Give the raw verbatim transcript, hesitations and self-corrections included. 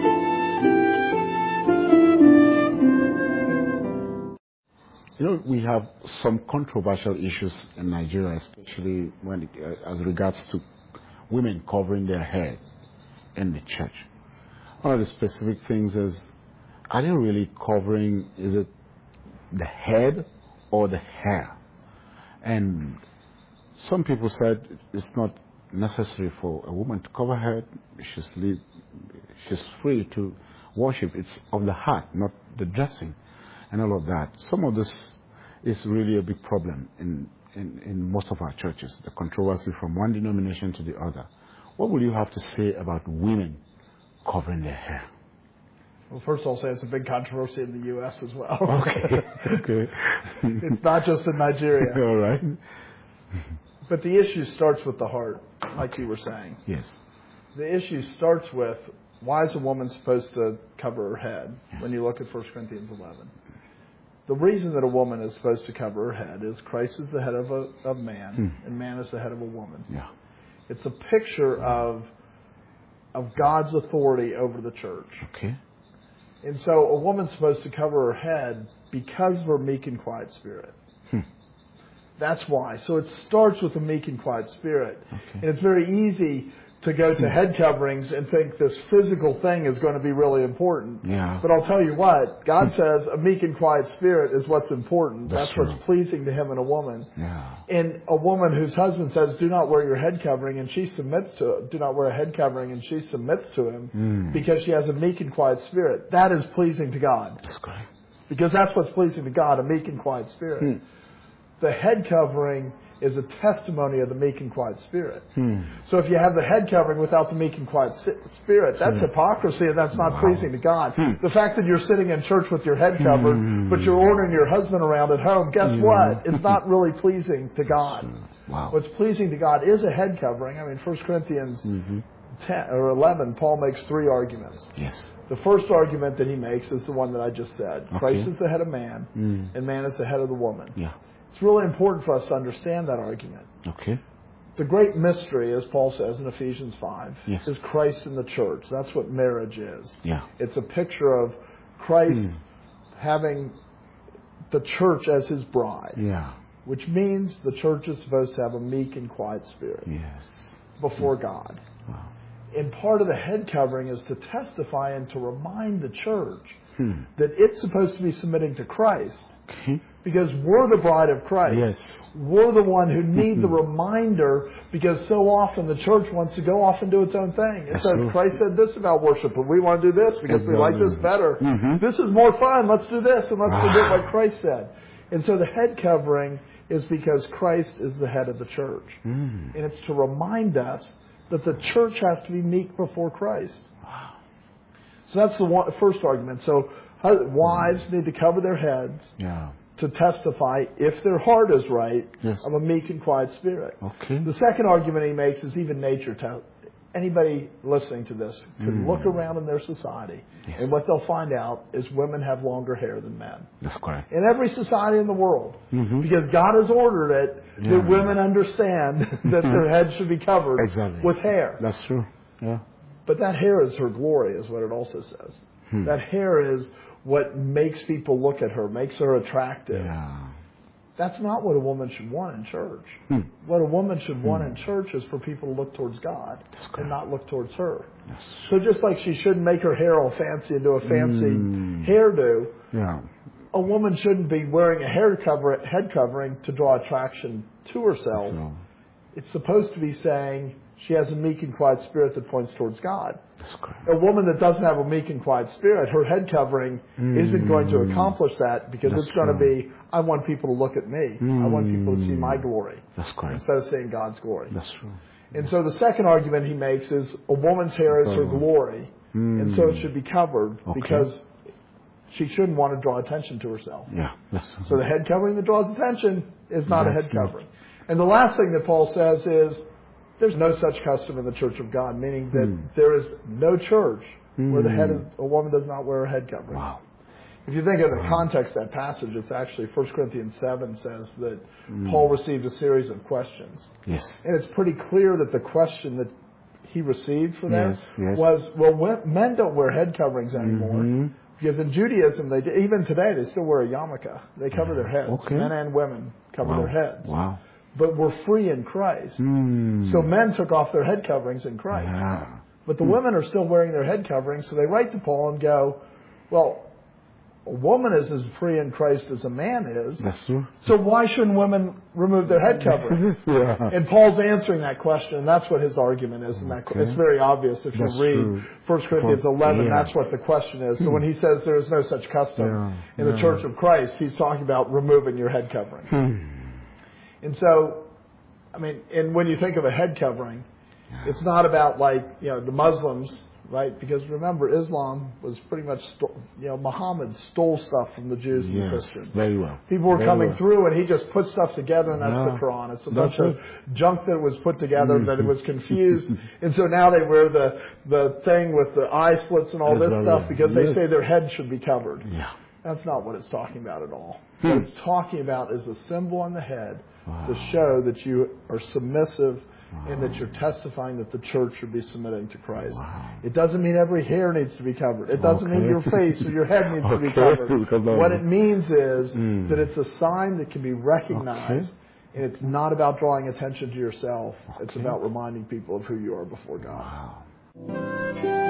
You know, we have some controversial issues in Nigeria, especially when it, uh, as regards to women covering their head in the church. One of the specific things is, are they really covering, is it the head or the hair? And some people said it's not necessary for a woman to cover her head. She's, leave, she's free to worship. It's of the heart, not the dressing and all of that. Some of this is really a big problem in, in, in most of our churches, the controversy from one denomination to the other. What will you have to say about women covering their hair? Well, first I'll say it's a big controversy in the U S as well. Okay. Okay. It's not just in Nigeria. All right. But the issue starts with the heart, like you were saying. Yes. The issue starts with, why is a woman supposed to cover her head? Yes. When you look at First Corinthians eleven. The reason that a woman is supposed to cover her head is Christ is the head of a of man, hmm. and man is the head of a woman. Yeah. It's a picture of of God's authority over the church. Okay. And so a woman's supposed to cover her head because of her meek and quiet spirit. Hmm. That's why. So it starts with a meek and quiet spirit. Okay. And it's very easy to go to head coverings and think this physical thing is going to be really important. Yeah. But I'll tell you what, God says a meek and quiet spirit is what's important. That's, That's true. what's pleasing to Him in a woman. Yeah. And a woman whose husband says, do not wear your head covering, and she submits to it. Do not wear a head covering, and she submits to him mm. because she has a meek and quiet spirit. That is pleasing to God. That's great. Because that's what's pleasing to God, a meek and quiet spirit. Hmm. The head covering is a testimony of the meek and quiet spirit. Hmm. So if you have the head covering without the meek and quiet spirit, that's hmm. hypocrisy, and that's not wow. pleasing to God. Hmm. The fact that you're sitting in church with your head covered, hmm. but you're ordering your husband around at home, guess hmm. what? It's not really pleasing to God. Wow. What's pleasing to God is a head covering. I mean, First Corinthians mm-hmm. ten or eleven, Paul makes three arguments. Yes. The first argument that he makes is the one that I just said. Okay. Christ is the head of man, mm. and man is the head of the woman. Yeah. It's really important for us to understand that argument. Okay. The great mystery, as Paul says in Ephesians five, yes. is Christ in the church. That's what marriage is. Yeah. It's a picture of Christ mm. having the church as his bride. Yeah. Which means the church is supposed to have a meek and quiet spirit. Yes. Before mm. God. Wow. And part of the head covering is to testify and to remind the church hmm. that it's supposed to be submitting to Christ. Okay. Because we're the bride of Christ. Yes. We're the one who need the reminder, because so often the church wants to go off and do its own thing. It That's says, true. Christ said this about worship, but we want to do this because exactly. we like this better. Mm-hmm. This is more fun. Let's do this, and let's wow. do it like Christ said. And so the head covering is because Christ is the head of the church. Mm. And it's to remind us that the church has to be meek before Christ. Wow. So that's the one, first argument. So wives need to cover their heads. Yeah. To testify, if their heart is right, yes. of a meek and quiet spirit. Okay. The second argument he makes is even nature. Te- Anybody listening to this can mm. look around in their society, yes. and what they'll find out is women have longer hair than men. That's correct. In every society in the world. Mm-hmm. Because God has ordered it yeah. that women understand that their heads should be covered exactly. with hair. That's true. Yeah. But that hair is her glory, is what it also says. Hmm. That hair is what makes people look at her, makes her attractive. Yeah. That's not what a woman should want in church. Hmm. What a woman should want hmm. in church is for people to look towards God and not look towards her. Yes. So just like she shouldn't make her hair all fancy and do a fancy mm. hairdo, yeah. a woman shouldn't be wearing a hair cover, head covering to draw attraction to herself. So. It's supposed to be saying she has a meek and quiet spirit that points towards God. That's correct. A woman that doesn't have a meek and quiet spirit, her head covering mm. isn't going to accomplish that, because That's it's going true. to be, I want people to look at me. Mm. I want people to see my glory. That's correct. Instead of saying God's glory. That's true. And so the second argument he makes is a woman's hair is her glory, mm. and so it should be covered okay. because she shouldn't want to draw attention to herself. Yeah. That's so the head covering that draws attention is not That's a head covering. Not. And the last thing that Paul says is, there's no such custom in the church of God, meaning that mm. there is no church mm. where the head of a woman does not wear a head covering. Wow. If you think of the context of that passage, it's actually First Corinthians seven says that mm. Paul received a series of questions. Yes. And it's pretty clear that the question that he received for that yes, yes. was, well, men don't wear head coverings anymore. Mm-hmm. Because in Judaism, they even today, they still wear a yarmulke. They cover their heads. Okay. Men and women cover wow. their heads. Wow. But we're free in Christ. Mm. So men took off their head coverings in Christ. Yeah. But the mm. women are still wearing their head coverings, so they write to Paul and go, well, a woman is as free in Christ as a man is. That's true. So why shouldn't women remove their head covering? yeah. And Paul's answering that question, and that's what his argument is. And that, okay. it's very obvious if that's you read true. First Corinthians eleven, yes. that's what the question is. So when he says there is no such custom yeah. in yeah. the Church of Christ, he's talking about removing your head covering. Hmm. And so, I mean, and when you think of a head covering, yeah. it's not about like, you know, the Muslims, right? Because remember, Islam was pretty much, sto- you know, Muhammad stole stuff from the Jews and yes, the Christians. Very well. People were very coming well. through, and he just put stuff together, and that's yeah. the Quran. It's a that's bunch it. of junk that was put together, mm-hmm. that it was confused. And so now they wear the, the thing with the eye slits and all that's this stuff right. because yes. they say their head should be covered. Yeah. That's not what it's talking about at all. Hmm. What it's talking about is a symbol on the head wow. to show that you are submissive wow. and that you're testifying that the church should be submitting to Christ. Wow. It doesn't mean every hair needs to be covered. It doesn't okay. mean your face or your head needs okay. to be covered. What it means is mm. that it's a sign that can be recognized, okay. and it's not about drawing attention to yourself. Okay. It's about reminding people of who you are before God. Wow.